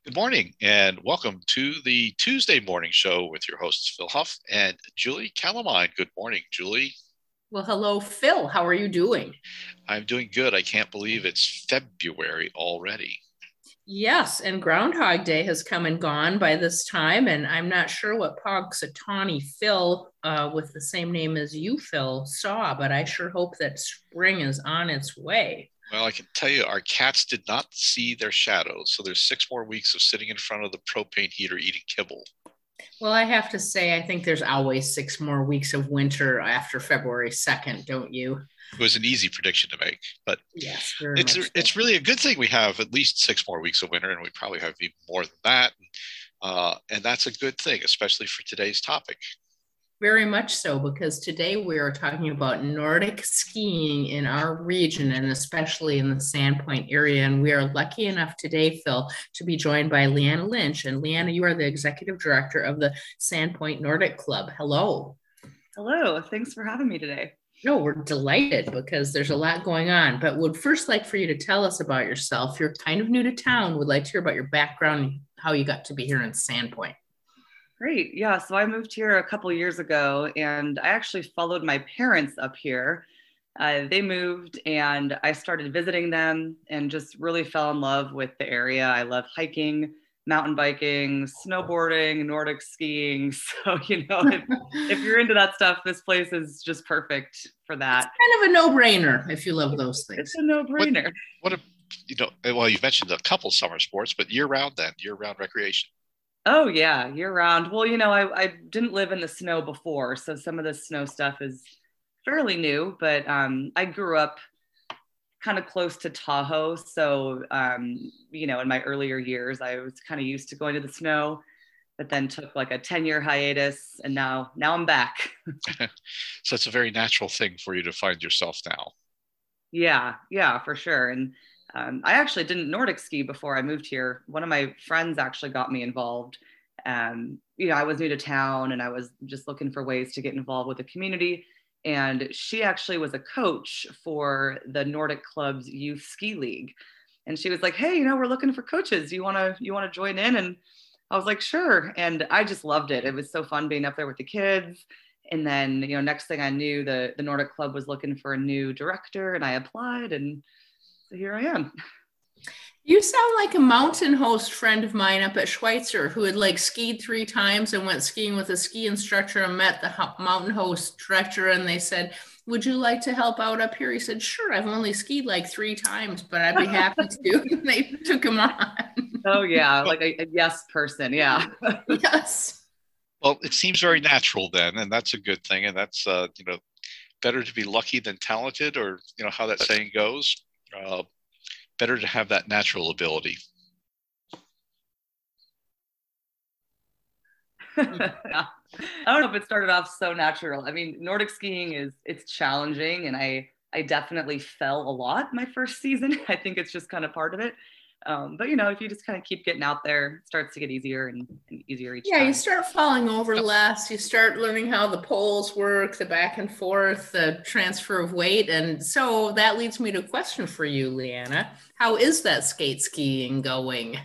Good morning and welcome to the Tuesday morning show with your hosts, Phil Huff and Julie Calamine. Good morning, Julie. Well, hello, Phil. How are you doing? I'm doing good. I can't believe it's February already. Yes, and Groundhog Day has come and gone by this time, and I'm not sure what Pogsatani Phil, with the same name as you, Phil, saw, but I sure hope that spring is on its way. Well, I can tell you our cats did not see their shadows, so there's 6 more weeks of sitting in front of the propane heater eating kibble. Well, I have to say, I think there's always 6 more weeks of winter after February 2nd, don't you? It was an easy prediction to make, but Yes, very it's much so. it's really a good thing we have at least 6 more weeks of winter, and we probably have even more than that. And that's a good thing, especially for today's topic. Very much so, because today we are talking about Nordic skiing in our region and especially in the Sandpoint area. And we are lucky enough today, Phil, to be joined by Leanna Lynch. And Leanna, you are the executive director of the Sandpoint Nordic Club. Hello. Hello, thanks for having me today. No, we're delighted because there's a lot going on, but would first like for you to tell us about yourself. You're kind of new to town. Would like to hear about your background, how you got to be here in Sandpoint. Great. Yeah, so I moved here a couple years ago and I actually followed my parents up here. They moved and I started visiting them and just really fell in love with the area. I love hiking, mountain biking, snowboarding, Nordic skiing. So, if you're into that stuff, this place is just perfect for It's that. kind of a no-brainer if you love those It's things. a What no-brainer. what a well, you've mentioned a couple summer sports, but year round then, year round recreation. Oh yeah, year round. Well, I didn't live in the snow before, so some of the snow stuff is fairly new, but I grew up kind of close to Tahoe. So, in my earlier years, I was kind of used to going to the snow, but then took like a 10-year hiatus and now I'm back. So it's a very natural thing for you to find yourself now. Yeah, yeah, for sure. And I actually didn't Nordic ski before I moved here. One of my friends actually got me involved. I was new to town and I was just looking for ways to get involved with the community. And she actually was a coach for the Nordic Club's youth ski league. And she was like, "Hey, we're looking for coaches. You wanna join in?" And I was like, "Sure." And I just loved it. It was so fun being up there with the kids. And then, next thing I knew, the Nordic Club was looking for a new director, and I applied, and so here I am. You sound like a mountain host friend of mine up at Schweitzer who had like skied 3 times and went skiing with a ski instructor and met the mountain host director. And they said, "Would you like to help out up here?" He said, "Sure, I've only skied like 3 times, but I'd be happy to." And they took him on. Oh yeah, Well, like a yes person. Yeah. Yes. well, it seems very natural then, and that's a good thing. And that's better to be lucky than talented, or how that saying goes. Uh, Better to have that natural ability. Yeah. I don't know if it started off so natural. I mean, Nordic skiing it's challenging, and I definitely fell a lot my first season. I think it's just kind of part of it. But if you just kind of keep getting out there, it starts to get easier and easier each Yeah, you time. start falling over Yep. less. You start learning how the poles work, the back and forth, the transfer of weight. And so that leads me to a question for you, Leanna. How is that skate skiing going?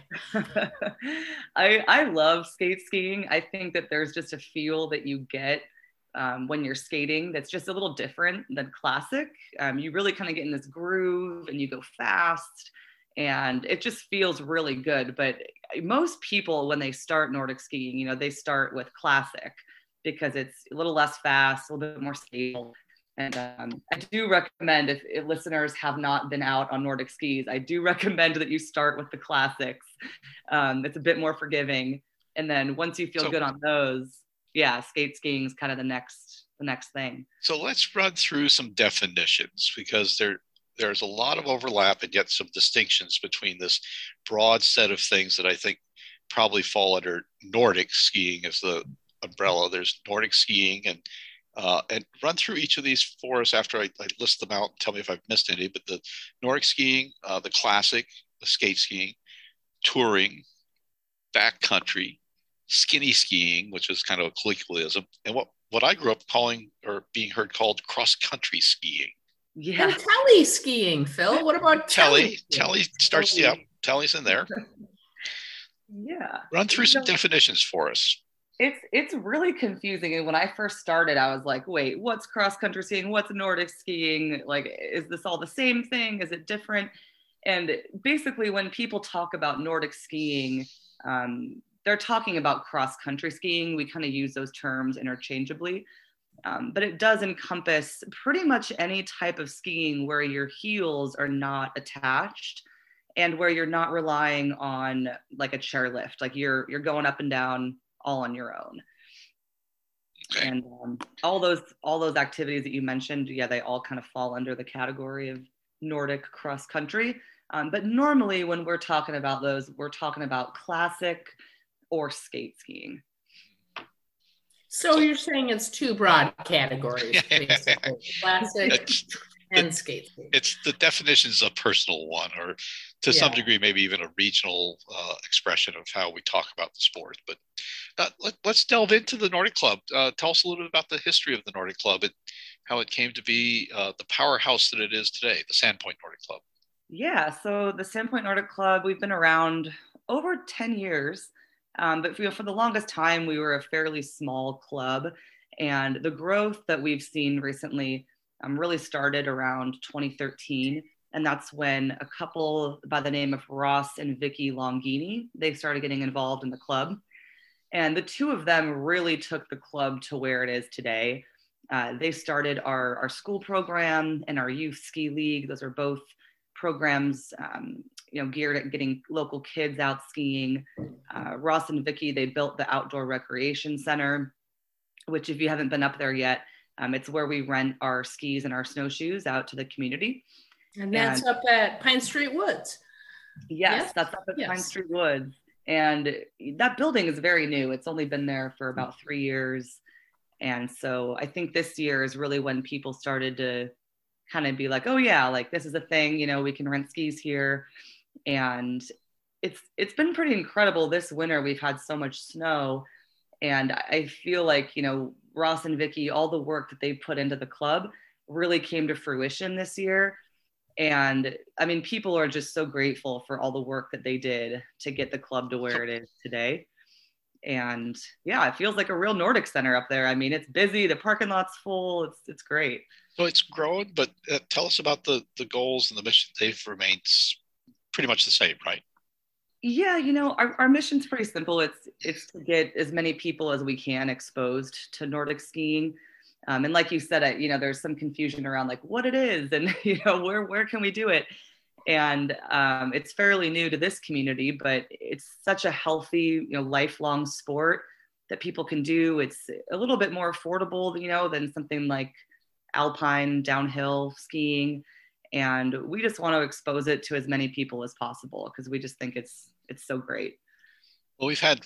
I love skate skiing. I think that there's just a feel that you get when you're skating that's just a little different than classic. You really kind of get in this groove and you go fast, and it just feels really good. But most people, when they start Nordic skiing, they start with classic because it's a little less fast, a little bit more stable. And I do recommend if listeners have not been out on Nordic skis, I do recommend that you start with the classics. It's a bit more forgiving, and then once you feel So good on those, yeah, skate skiing is kind of the next thing. so let's run through some definitions because there's a lot of overlap and yet some distinctions between this broad set of things that I think probably fall under Nordic skiing as the umbrella. There's Nordic skiing and run through each of these for us after I list them out. Tell me if I've missed any. But the Nordic skiing, the classic, the skate skiing, touring, backcountry, skinny skiing, which is kind of a colloquialism, and what I grew up calling or being heard called cross country skiing. And Yeah, telly skiing, Phil. What about telly Telly, skiing? Telly starts, yeah, totally. Telly's in there. Yeah. Run through some definitions for us. It's really confusing. And when I first started, I was like, wait, what's cross country skiing? What's Nordic skiing? Like, is this all the same thing? Is it different? And basically, when people talk about Nordic skiing, they're talking about cross country skiing. We kind of use those terms interchangeably. But it does encompass pretty much any type of skiing where your heels are not attached and where you're not relying on like a chairlift, like you're going up and down all on your own. Okay. And all those activities that you mentioned, yeah, they all kind of fall under the category of Nordic cross country. But normally when we're talking about those, we're talking about classic or skate skiing. So you're saying it's two broad categories, basically, classic and skate skiing. It's the definition is a personal one, or to some degree, maybe even a regional expression of how we talk about the sport. But let's delve into the Nordic Club. Tell us a little bit about the history of the Nordic Club and how it came to be the powerhouse that it is today, the Sandpoint Nordic Club. Yeah, so the Sandpoint Nordic Club, we've been around over 10 years. But for the longest time, we were a fairly small club. And the growth that we've seen recently really started around 2013. And that's when a couple by the name of Ross and Vicky Longini, they started getting involved in the club. And the two of them really took the club to where it is today. They started our school program and our youth ski league. Those are both programs geared at getting local kids out skiing. Ross and Vicky, they built the Outdoor Recreation Center, which if you haven't been up there yet, it's where we rent our skis and our snowshoes out to the community. And that's up at Pine Street Woods. Yes, that's up at Pine Street Woods. And that building is very new. It's only been there for about 3 years. And so I think this year is really when people started to kind of be like, oh yeah, like this is a thing, we can rent skis here. And it's been pretty incredible. This winter we've had so much snow, and I feel like Ross and Vicky, all the work that they put into the club really came to fruition this year. And I mean, people are just so grateful for all the work that they did to get the club to where it is today. And yeah, it feels like a real Nordic center up there. I mean, it's busy, the parking lot's full, it's great. So it's grown, but tell us about the goals and the mission. They've remained pretty much the same, right? Yeah, our mission's pretty simple. It's to get as many people as we can exposed to Nordic skiing. And like you said, there's some confusion around like what it is and, where can we do it? And it's fairly new to this community, but it's such a healthy, lifelong sport that people can do. It's a little bit more affordable, than something like alpine downhill skiing. And we just want to expose it to as many people as possible because we just think it's so great. Well, we've had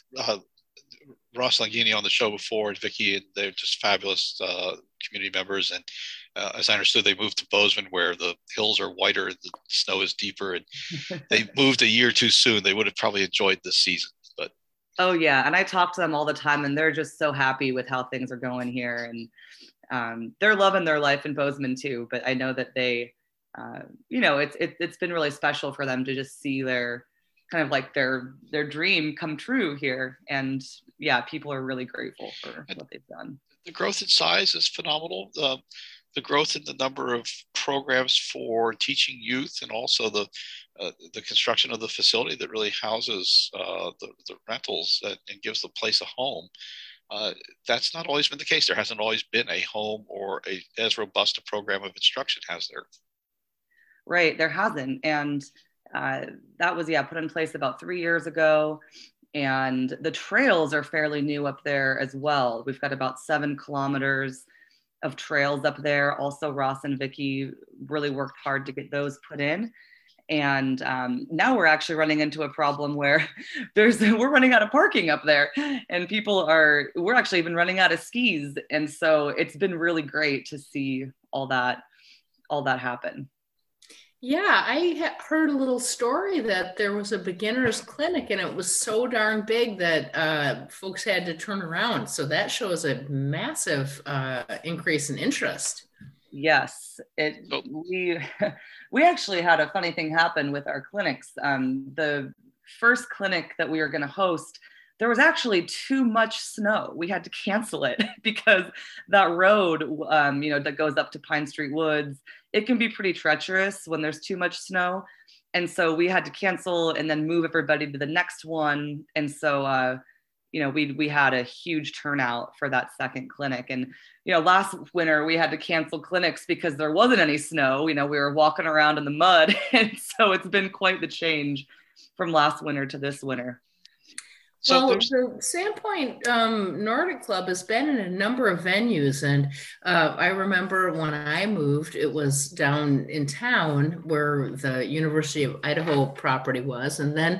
Ross Longini on the show before, and Vicky, and they're just fabulous community members. And as I understood, they moved to Bozeman where the hills are whiter, the snow is deeper, and they moved a year too soon. They would have probably enjoyed this season. But oh yeah, and I talk to them all the time, and they're just so happy with how things are going here, and they're loving their life in Bozeman too. But I know that they, it's been really special for them to just see their kind of like their dream come true here. And yeah, people are really grateful for what they've done. The growth in size is phenomenal. The growth in the number of programs for teaching youth, and also the construction of the facility that really houses the rentals and gives the place a home. That's not always been the case. There hasn't always been a home or as robust a program of instruction, has there? Right, there hasn't. And that was, put in place about 3 years ago. And the trails are fairly new up there as well. We've got about 7 kilometers of trails up there. Also, Ross and Vicky really worked hard to get those put in. And now we're actually running into a problem where we're running out of parking up there, and we're actually even running out of skis. And so it's been really great to see all that happen. Yeah, I heard a little story that there was a beginner's clinic and it was so darn big that folks had to turn around. So that shows a massive increase in interest. Yes, we actually had a funny thing happen with our clinics. The first clinic that we were going to host, there was actually too much snow. We had to cancel it because that road, that goes up to Pine Street Woods, it can be pretty treacherous when there's too much snow. And so we had to cancel and then move everybody to the next one. And so, we had a huge turnout for that second clinic. And, last winter we had to cancel clinics because there wasn't any snow. We were walking around in the mud. And so it's been quite the change from last winter to this winter. So the Sandpoint Nordic Club has been in a number of venues, and I remember when I moved, it was down in town where the University of Idaho property was, and then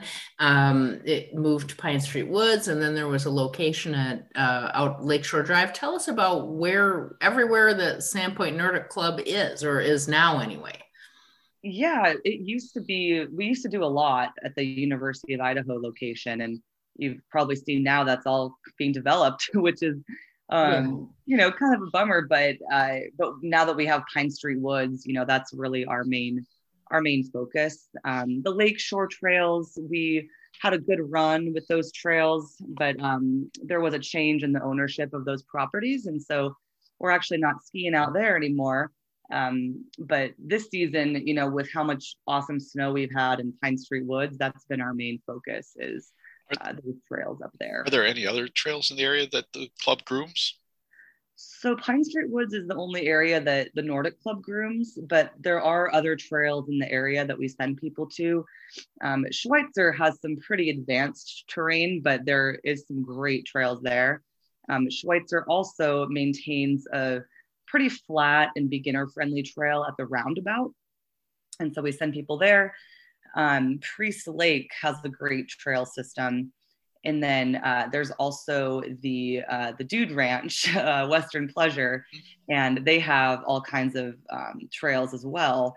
it moved to Pine Street Woods, and then there was a location at out Lakeshore Drive. Tell us about everywhere the Sandpoint Nordic Club is, or is now anyway. Yeah, we used to do a lot at the University of Idaho location, and you've probably seen now that's all being developed, which is, kind of a bummer. But now that we have Pine Street Woods, that's really our main focus. The Lakeshore trails, we had a good run with those trails, but there was a change in the ownership of those properties, and so we're actually not skiing out there anymore. But this season, with how much awesome snow we've had in Pine Street Woods, that's been our main focus is those trails up there. Are there any other trails in the area that the club grooms? So Pine Street Woods is the only area that the Nordic Club grooms, but there are other trails in the area that we send people to. Schweitzer has some pretty advanced terrain, but there is some great trails there. Schweitzer also maintains a pretty flat and beginner-friendly trail at the roundabout, and so we send people there. Priest Lake has a great trail system. And then there's also the Dude Ranch, Western Pleasure, and they have all kinds of trails as well.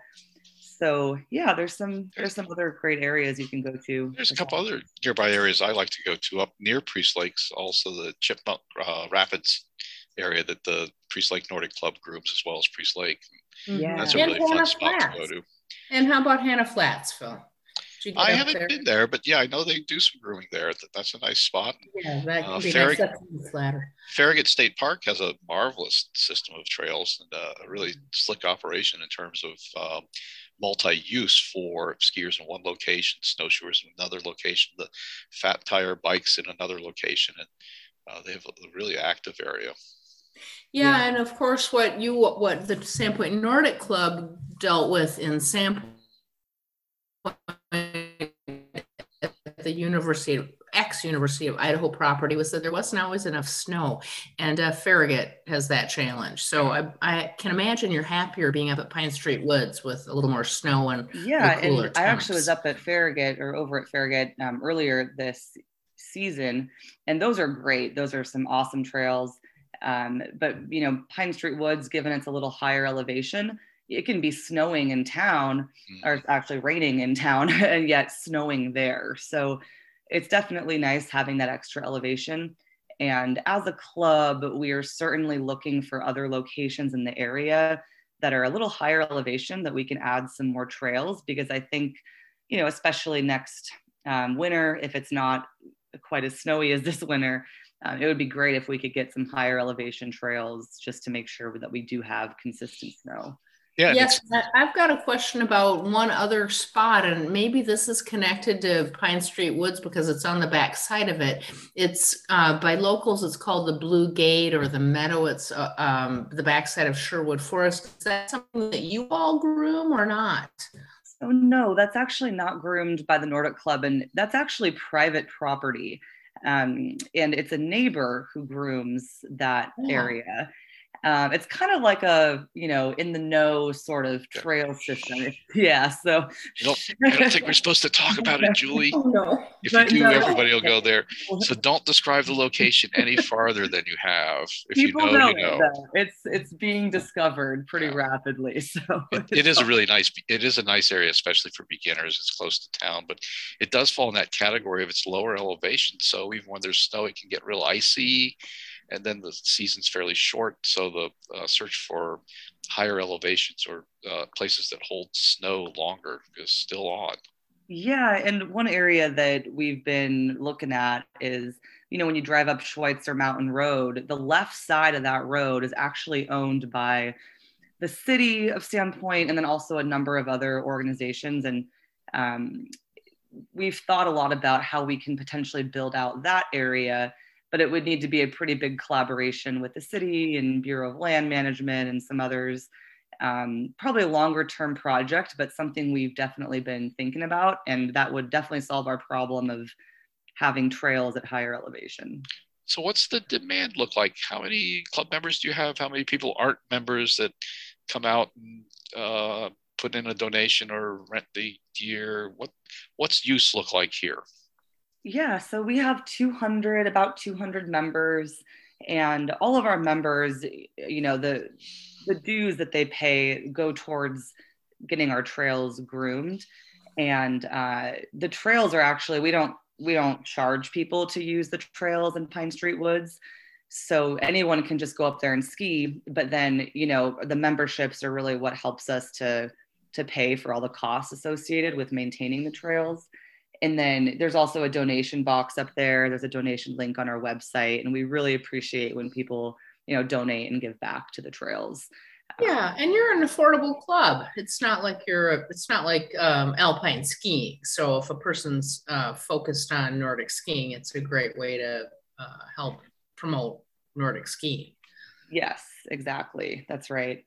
So yeah, there's some other great areas you can go to. There's a couple other nearby areas I like to go to up near Priest Lakes, also the Chipmunk Rapids area that the Priest Lake Nordic Club grooms, as well as Priest Lake. Yeah, that's a really fun spot to go to. And how about Hannah Flats, Phil? I haven't been there, but yeah, I know they do some grooming there. That's a nice spot. Yeah, that can be nice. Farragut State Park has a marvelous system of trails and a really slick operation in terms of multi-use for skiers in one location, snowshoers in another location, the fat tire bikes in another location, and they have a really active area. Yeah, and of course, what the Sandpoint Nordic Club dealt with in Sandpoint at the University of Idaho property was that there wasn't always enough snow, and Farragut has that challenge. So I can imagine you're happier being up at Pine Street Woods with a little more snow and cooler temps. I actually was up at Farragut or over at Farragut earlier this season, and those are great. Those are some awesome trails. But Pine Street Woods, given it's a little higher elevation, it can be snowing in town, or it's actually raining in town, and yet snowing there. So it's definitely nice having that extra elevation. And as a club, we are certainly looking for other locations in the area that are a little higher elevation that we can add some more trails, because I think, especially next winter, if it's not quite as snowy as this winter, it would be great if we could get some higher elevation trails just to make sure that we do have consistent snow. Yeah, yes, I've got a question about one other spot, and maybe this is connected to Pine Street Woods because it's on the back side of it. It's by locals, it's called the Blue Gate or the Meadow. It's the backside of Sherwood Forest. Is that something that you all groom or not? So no, that's actually not groomed by the Nordic Club, and that's actually private property. And it's a neighbor who grooms that area. It's kind of like a, in the know sort of trail system. Yeah. So I don't think we're supposed to talk about it, Julie. Oh, no. If you do, everybody will go there. So don't describe the location any farther than you have. If People you know, you know. It's being discovered pretty rapidly. So it is a nice area, especially for beginners. It's close to town, but it does fall in that category of its lower elevation. So even when there's snow, it can get real icy. And then the season's fairly short, so the search for higher elevations or places that hold snow longer is still on. Yeah, and one area that we've been looking at is, when you drive up Schweitzer Mountain Road, the left side of that road is actually owned by the city of Sandpoint and then also a number of other organizations. And um, we've thought a lot about how we can potentially build out that area, but it would need to be a pretty big collaboration with the city and Bureau of Land Management and some others. Probably a longer term project, but something we've definitely been thinking about. And that would definitely solve our problem of having trails at higher elevation. So what's the demand look like? How many club members do you have? How many people aren't members that come out and put in a donation or rent the gear? What's use look like here? Yeah, so we have about 200 members, and all of our members, the dues that they pay go towards getting our trails groomed. And the trails are actually, we don't charge people to use the trails in Pine Street Woods. So anyone can just go up there and ski, but then, the memberships are really what helps us to pay for all the costs associated with maintaining the trails. And then there's also a donation box up there. There's a donation link on our website, and we really appreciate when people, donate and give back to the trails. Yeah, and you're an affordable club. It's not like alpine skiing. So if a person's focused on Nordic skiing, it's a great way to help promote Nordic skiing. Yes, exactly. That's right.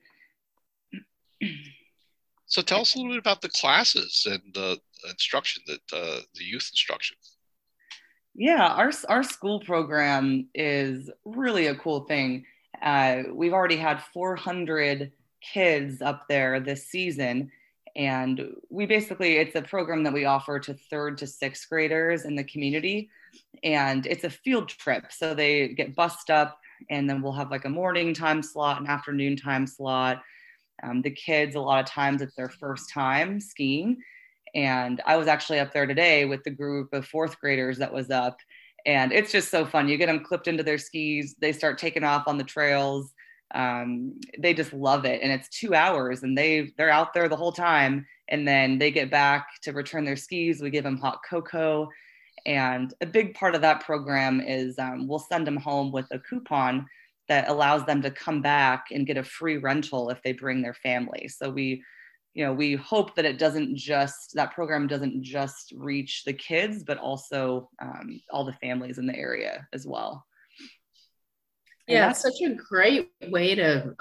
So tell us a little bit about the classes and the instruction that the youth instruction. Yeah, our school program is really a cool thing. We've already had 400 kids up there this season, and it's a program that we offer to third to sixth graders in the community, and it's a field trip. So they get bussed up, and then we'll have like a morning time slot, an afternoon time slot. The kids, a lot of times it's their first time skiing. And I was actually up there today with the group of fourth graders that was up. And it's just so fun. You get them clipped into their skis. They start taking off on the trails. They just love it. And it's 2 hours and they're out there the whole time. And then they get back to return their skis. We give them hot cocoa. And a big part of that program is we'll send them home with a coupon that allows them to come back and get a free rental if they bring their family. So we hope that that program doesn't just reach the kids, but also all the families in the area as well. Yeah, it's such a great way to,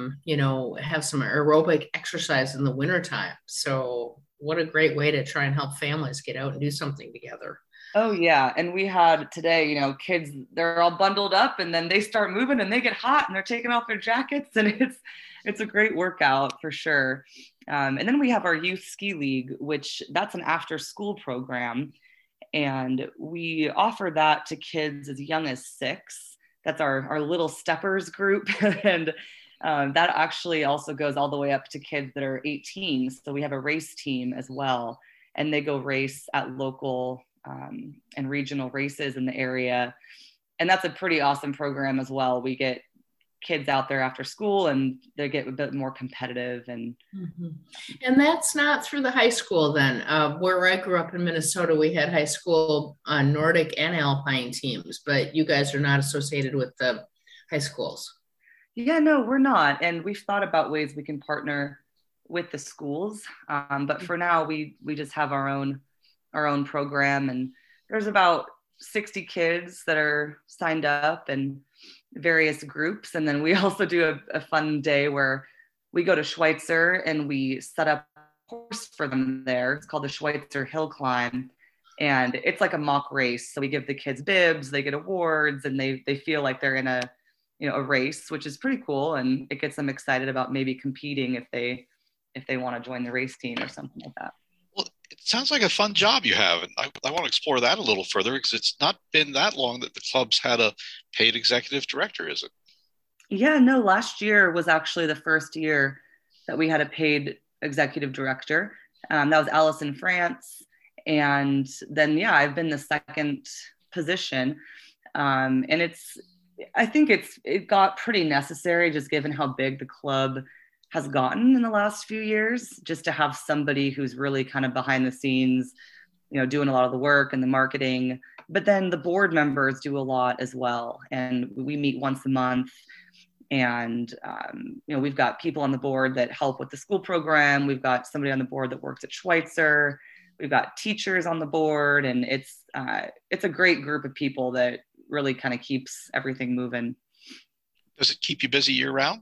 have some aerobic exercise in the wintertime. So what a great way to try and help families get out and do something together. Oh yeah. And we had today, kids, they're all bundled up and then they start moving and they get hot and they're taking off their jackets, and it's a great workout for sure. And then we have our youth ski league, which that's an after school program. And we offer that to kids as young as 6. That's our little steppers group. And that actually also goes all the way up to kids that are 18. So we have a race team as well. And they go race at local and regional races in the area. And that's a pretty awesome program as well. We get kids out there after school and they get a bit more competitive. And that's not through the high school then. Where I grew up in Minnesota, we had high school Nordic and Alpine teams, but you guys are not associated with the high schools. Yeah, no, we're not. And we've thought about ways we can partner with the schools. But for now, we just have our own program, and there's about 60 kids that are signed up and various groups. And then we also do a fun day where we go to Schweitzer and we set up a course for them there. It's called the Schweitzer Hill Climb. And it's like a mock race. So we give the kids bibs, they get awards, and they feel like they're in a race, which is pretty cool. And it gets them excited about maybe competing if they want to join the race team or something like that. It sounds like a fun job you have, and I want to explore that a little further because it's not been that long that the club's had a paid executive director, is it? Yeah, no, last year was actually the first year that we had a paid executive director. That was Allison France. And then, yeah, I've been the second position. And I think it got pretty necessary just given how big the club has gotten in the last few years, just to have somebody who's really kind of behind the scenes, doing a lot of the work and the marketing. But then the board members do a lot as well. And we meet once a month. And, we've got people on the board that help with the school program. We've got somebody on the board that works at Schweitzer. We've got teachers on the board. And it's a great group of people that really kind of keeps everything moving. Does it keep you busy year round?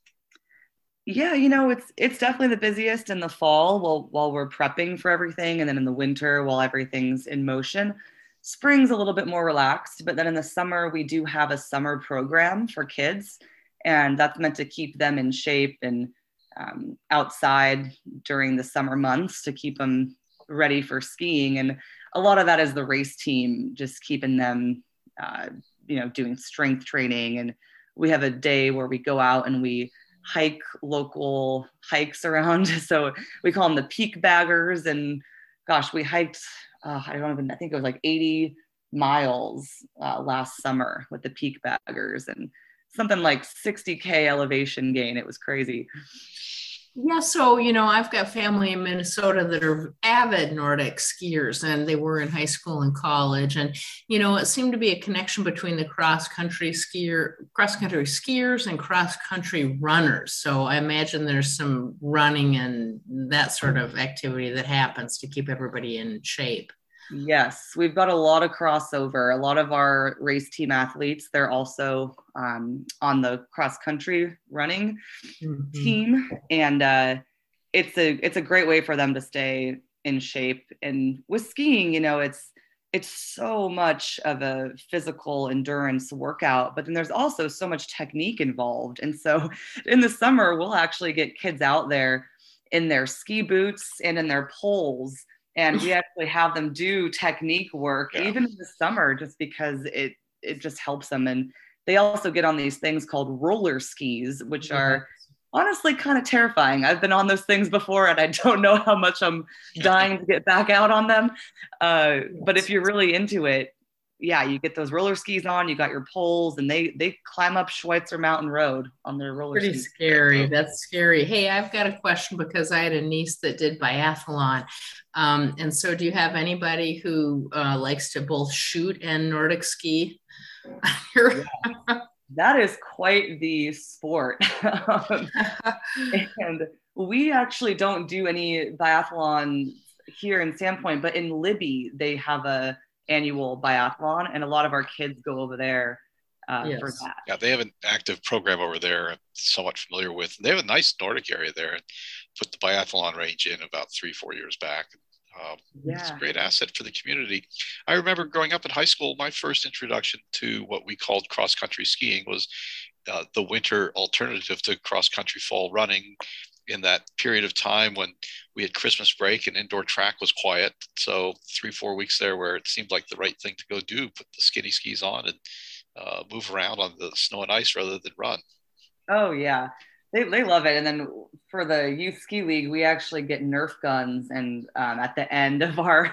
Yeah, it's definitely the busiest in the fall while we're prepping for everything. And then in the winter, while everything's in motion. Spring's a little bit more relaxed, but then in the summer, we do have a summer program for kids. And that's meant to keep them in shape and outside during the summer months to keep them ready for skiing. And a lot of that is the race team, just keeping them, doing strength training. And we have a day where we go out and we hike local hikes around. So we call them the peak baggers. And gosh, we hiked, I think it was like 80 miles last summer with the peak baggers and something like 60K elevation gain. It was crazy. Yeah, so, I've got family in Minnesota that are avid Nordic skiers, and they were in high school and college. And, it seemed to be a connection between the cross-country skiers and cross-country runners. So I imagine there's some running and that sort of activity that happens to keep everybody in shape. Yes, we've got a lot of crossover. A lot of our race team athletes, they're also on the cross country running team. And it's a great way for them to stay in shape. And with skiing, it's so much of a physical endurance workout, but then there's also so much technique involved. And so in the summer, we'll actually get kids out there in their ski boots and in their poles. And we actually have them do technique work, even in the summer, just because it just helps them. And they also get on these things called roller skis, which are honestly kind of terrifying. I've been on those things before, and I don't know how much I'm dying to get back out on them. But if you're really into it, you get those roller skis on, you got your poles, and they climb up Schweitzer Mountain Road on their roller skis. Pretty scary. That's scary. Hey, I've got a question because I had a niece that did biathlon. And so do you have anybody who likes to both shoot and Nordic ski? That is quite the sport. And we actually don't do any biathlon here in Sandpoint, but in Libby, they have a annual biathlon, and a lot of our kids go over there for that. Yeah, they have an active program over there I'm somewhat familiar with. They have a nice Nordic area there and put the biathlon range in about 3-4 years back. It's a great asset for the community. I remember growing up in high school, my first introduction to what we called cross-country skiing was the winter alternative to cross-country fall running, in that period of time when we had Christmas break and indoor track was quiet. So 3-4 weeks there where it seemed like the right thing to go do, put the skinny skis on and move around on the snow and ice rather than run. Oh yeah, they love it. And then for the youth ski league, we actually get Nerf guns. And at the end of our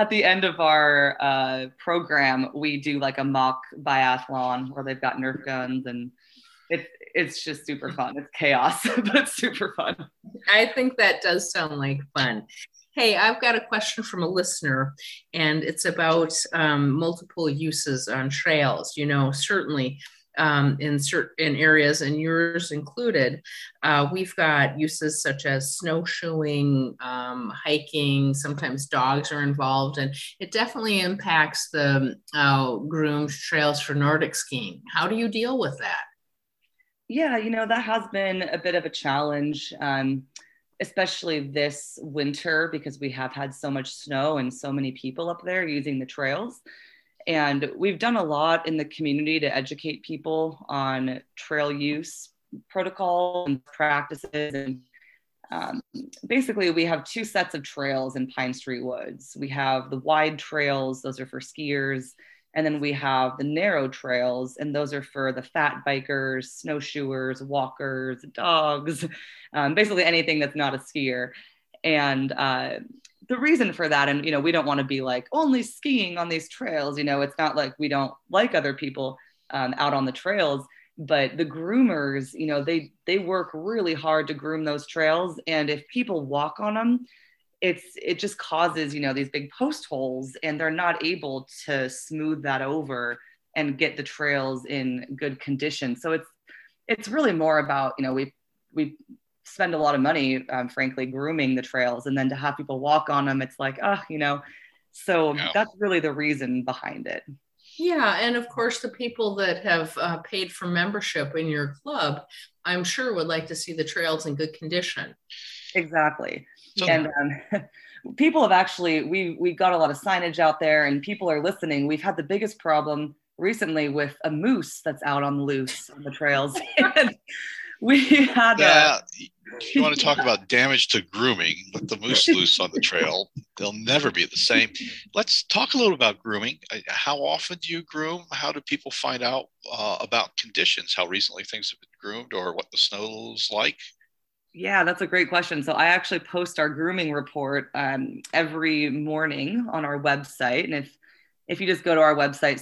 program, we do like a mock biathlon where they've got Nerf guns, and it's just super fun. It's chaos, but it's super fun. I think that does sound like fun. Hey, I've got a question from a listener, and it's about multiple uses on trails. Certainly in certain areas, and yours included, we've got uses such as snowshoeing, hiking. Sometimes dogs are involved, and it definitely impacts the groomed trails for Nordic skiing. How do you deal with that? Yeah, that has been a bit of a challenge, especially this winter, because we have had so much snow and so many people up there using the trails. And we've done a lot in the community to educate people on trail use protocol and practices. And basically, we have two sets of trails in Pine Street Woods. We have the wide trails, those are for skiers. And then we have the narrow trails, and those are for the fat bikers, snowshoers, walkers, dogs, basically anything that's not a skier. And the reason for that, and we don't want to be like only skiing on these trails. It's not like we don't like other people out on the trails, But the groomers, they work really hard to groom those trails. And if people walk on them, it just causes, these big post holes, and they're not able to smooth that over and get the trails in good condition. So it's really more about, we spend a lot of money, frankly, grooming the trails, and then to have people walk on them, it's like, so that's really the reason behind it. Yeah, and of course, the people that have paid for membership in your club, I'm sure would like to see the trails in good condition. Exactly. And people have actually, we got a lot of signage out there, and people are listening. We've had the biggest problem recently with a moose that's out on the loose on the trails. And we had you want to talk about damage to grooming, let the moose loose on the trail. They'll never be the same. Let's talk a little about grooming. How often do you groom? How do people find out about conditions, how recently things have been groomed, or what the snow's like? Yeah, that's a great question. So I actually post our grooming report every morning on our website. And if you just go to our website,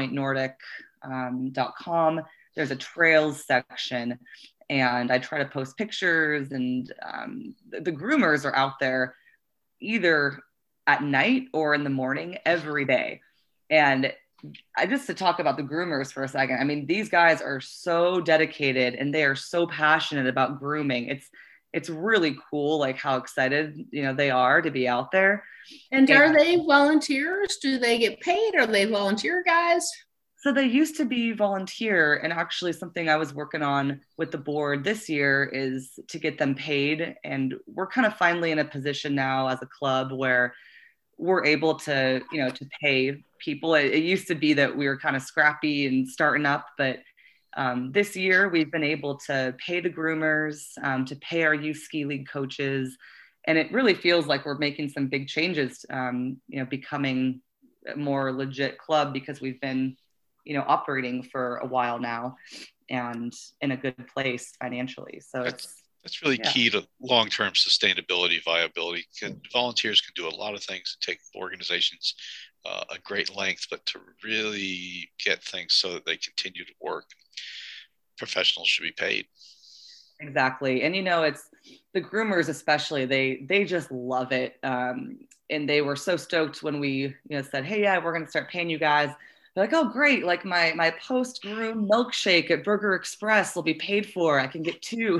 sandpointnordic.com, there's a trails section. And I try to post pictures, and the groomers are out there either at night or in the morning every day. And just to talk about the groomers for a second, I mean, these guys are so dedicated and they are so passionate about grooming. It's really cool, like how excited, they are to be out there. And are they volunteers? Do they get paid? Are they volunteer guys? So they used to be volunteer, and actually something I was working on with the board this year is to get them paid. And we're kind of finally in a position now as a club where we're able to, to pay people. It used to be that we were kind of scrappy and starting up, but this year we've been able to pay the groomers, to pay our youth ski league coaches. And it really feels like we're making some big changes, becoming a more legit club, because we've been operating for a while now and in a good place financially. So that's really key to long-term sustainability, viability. Volunteers can do a lot of things and take organizations a great length, but to really get things so that they continue to work, professionals should be paid. Exactly. And it's the groomers especially, they just love it. And they were so stoked when we said, hey, yeah, we're going to start paying you guys. They're like, oh, great. Like my post-groom milkshake at Burger Express will be paid for. I can get 2,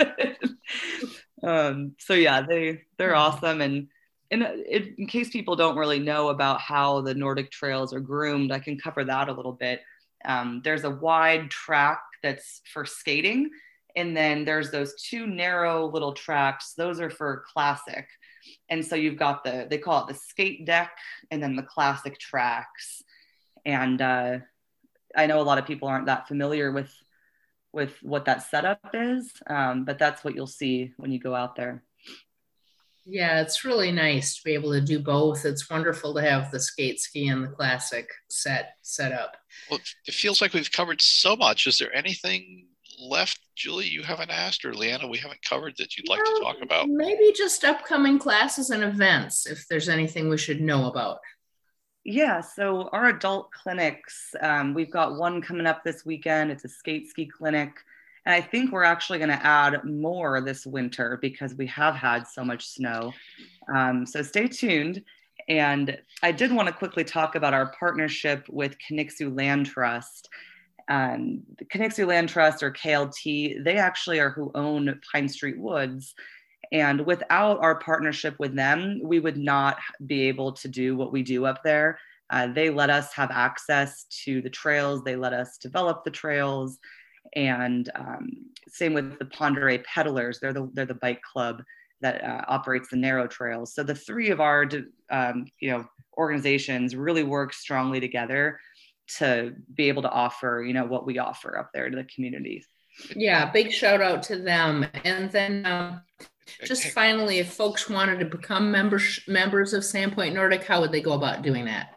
So yeah, they're awesome. And in case people don't really know about how the Nordic trails are groomed, I can cover that a little bit. There's a wide track that's for skating. And then there's those 2 narrow little tracks. Those are for classic. And so you've got they call it the skate deck, and then the classic tracks. And I know a lot of people aren't that familiar with what that setup is, but that's what you'll see when you go out there. Yeah, it's really nice to be able to do both. It's wonderful to have the skate ski and the classic set up. Well, it feels like we've covered so much. Is there anything left, Julie, you haven't asked, or Leanna, we haven't covered that you'd like to talk about? Maybe just upcoming classes and events, if there's anything we should know about. Yeah, so our adult clinics, we've got one coming up this weekend. It's a skate ski clinic. And I think we're actually going to add more this winter because we have had so much snow. So stay tuned. And I did want to quickly talk about our partnership with Kinixu Land Trust. The Kinixu Land Trust, or KLT, they actually are who own Pine Street Woods. And without our partnership with them, we would not be able to do what we do up there. They let us have access to the trails. They let us develop the trails. And same with the Pend Oreille Peddlers. They're the bike club that operates the narrow trails. So the 3 of our organizations really work strongly together to be able to offer what we offer up there to the communities. Yeah, big shout out to them. And then just finally, if folks wanted to become members of Sandpoint Nordic, how would they go about doing that?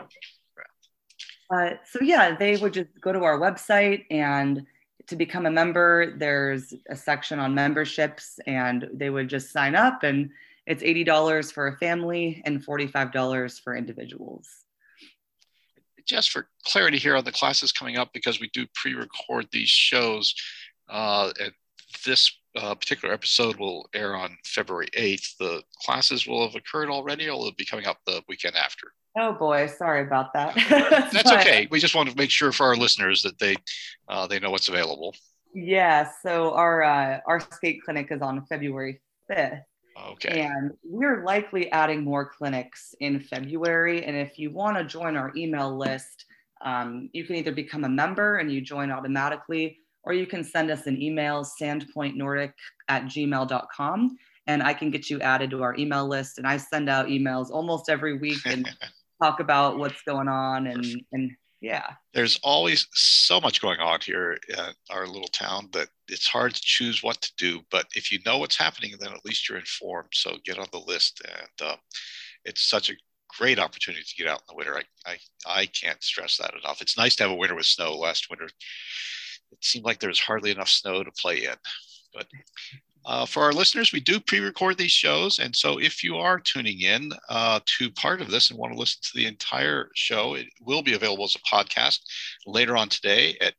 So yeah, they would just go to our website, and to become a member, there's a section on memberships, and they would just sign up, and it's $80 for a family and $45 for individuals. just for clarity here on the classes coming up, because we do pre-record these shows, and this particular episode will air on February 8th. The classes will have occurred already, or will be coming up the weekend after? Oh boy, sorry about that. That's okay. We just want to make sure for our listeners that they know what's available. Yeah, so our skate clinic is on February 5th. Okay. And we're likely adding more clinics in February. And if you want to join our email list, you can either become a member and you join automatically, or you can send us an email, sandpointnordic@gmail.com, and I can get you added to our email list. And I send out emails almost every week and talk about what's going on. And yeah. There's always so much going on here in our little town that it's hard to choose what to do. But if you know what's happening, then at least you're informed. So get on the list. And it's such a great opportunity to get out in the winter. I can't stress that enough. It's nice to have a winter with snow. Last winter, it seemed like there was hardly enough snow to play in. But for our listeners, we do pre-record these shows. And so if you are tuning in to part of this and want to listen to the entire show, it will be available as a podcast later on today at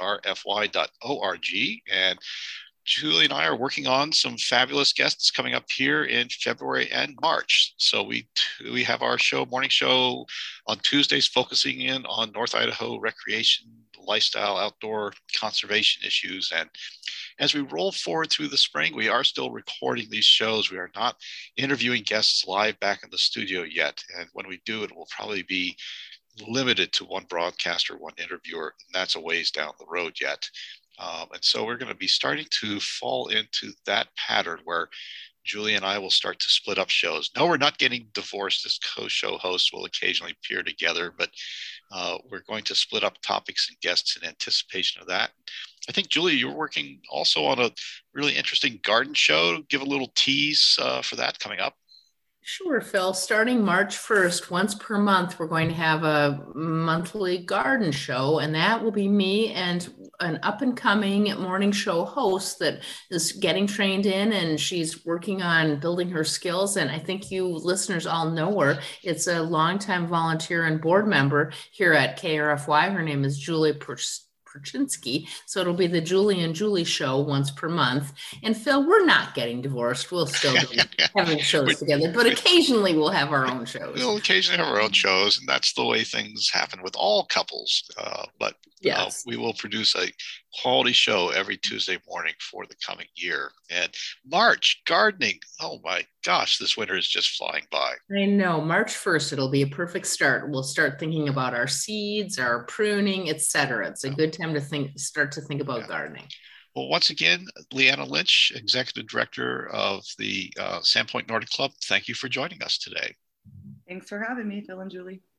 krfy.org. And Julie and I are working on some fabulous guests coming up here in February and March. So we have our morning show on Tuesdays, focusing in on North Idaho recreation, lifestyle, outdoor conservation issues. And as we roll forward through the spring, we are still recording these shows. We are not interviewing guests live back in the studio yet. And when we do, it will probably be limited to one broadcaster, one interviewer, and that's a ways down the road yet. And so we're going to be starting to fall into that pattern where Julie and I will start to split up shows. No, we're not getting divorced, as co-show hosts will occasionally appear together, but we're going to split up topics and guests in anticipation of that. I think, Julie, you're working also on a really interesting garden show. Give a little tease for that coming up. Sure, Phil. Starting March 1st, once per month, we're going to have a monthly garden show, and that will be me and an up-and-coming morning show host that is getting trained in, and she's working on building her skills. And I think you listeners all know her. It's a longtime volunteer and board member here at KRFY. Her name is Julie Perchinsky. So it'll be the Julie and Julie show once per month. And Phil, we're not getting divorced. We'll still be having shows together, but occasionally we'll have our own shows. We'll occasionally have our own shows, and that's the way things happen with all couples. But yes, we will produce a quality show every Tuesday morning for the coming year. And March, gardening. Oh my gosh, this winter is just flying by. I know. March 1st, it'll be a perfect start. We'll start thinking about our seeds, our pruning, etc. It's a good time to start to think about gardening. Well, once again, Leanna Lynch, Executive Director of the Sandpoint Nordic Club, thank you for joining us today. Thanks for having me, Phil and Julie.